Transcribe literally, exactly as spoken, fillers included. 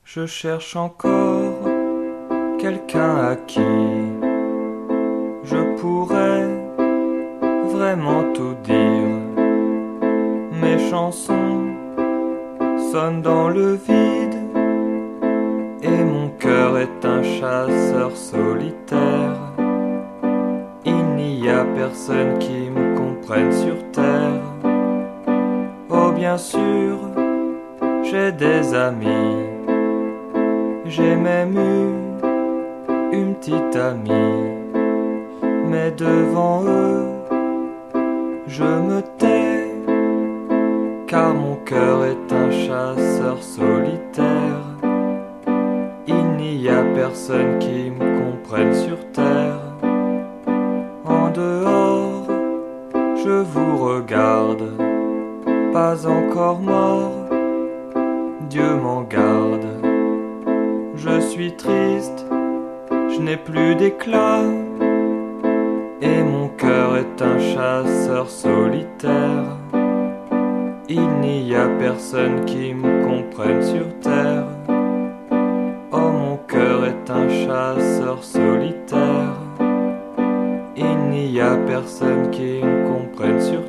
Je cherche encore quelqu'un à qui je pourrais vraiment tout dire. Mes chansons sonnent dans le vide et mon cœur est un chasseur solitaire. Il n'y a personne qui me comprenne sur terre. Oh bien sûr, j'ai des amis. J'ai même eu une petite amie, mais devant eux, je me tais, car mon cœur est un chasseur solitaire. Il n'y a personne qui me comprenne sur terre. En dehors, je vous regarde, pas encore mort, Dieu m'en garde. Je suis triste, je n'ai plus d'éclat, et mon cœur est un chasseur solitaire. Il n'y a personne qui me comprenne sur terre. Oh, mon cœur est un chasseur solitaire. Il n'y a personne qui me comprenne sur terre.